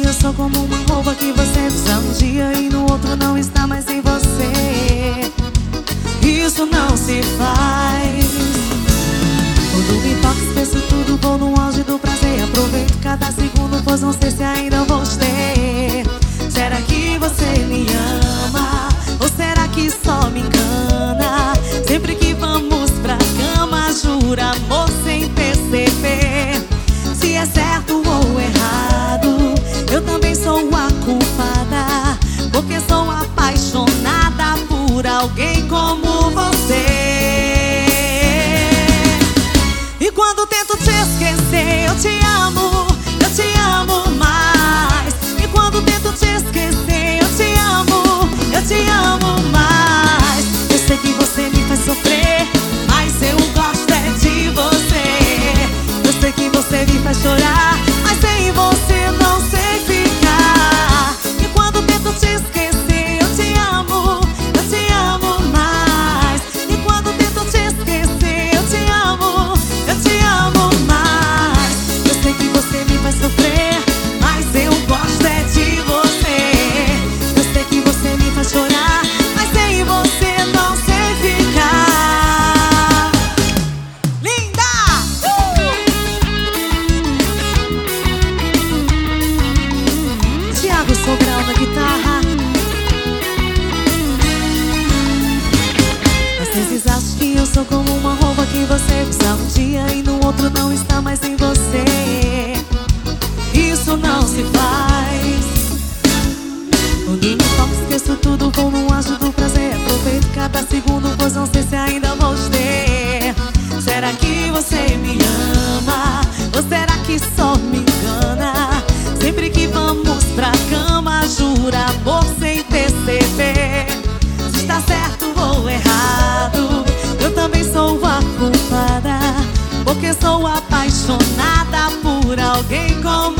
eu sou como uma roupa que você usa um dia e no outro não está mais em você. Isso não se faz. Quando me toca, esqueço tudo, vou no auge do prazer. Aproveito cada segundo, pois não sei se ainda vou ter. Será que você me ama? Ou será que só me engana? Sempre que vamos pra cama, jura amor sem perceber. Se é certo ou errado, eu também sou a culpada, porque sou apaixonada por alguém como você. E quando tento te esquecer, eu te amo mais. E quando tento te esquecer, eu te amo mais. Eu sei que você me faz sofrer, mas eu gosto é de você. Eu sei que você me faz chorar, mas sem você não sei ficar. E quando tento te esquecer, eu te amo mais. E quando tento te esquecer, eu te amo mais. Eu sei que você me faz sofrer, mas eu gosto é de você. Eu sei que você me faz chorar, mas sem você não sei ficar. Linda! Thiago Sobral na guitarra. Às vezes acho que eu sou como uma roupa que você usa um dia e no outro não está mais em você. Isso não se faz. Quando me toco, esqueço tudo, vou no auge do prazer. Aproveito cada segundo, pois não sei se ainda vou ter. Será que você me ama? Ou será que só me engana? Sempre que vamos pra cama, jura amor sem perceber. Se está certo ou errado, eu também sou a culpada, porque sou apaixonada por alguém como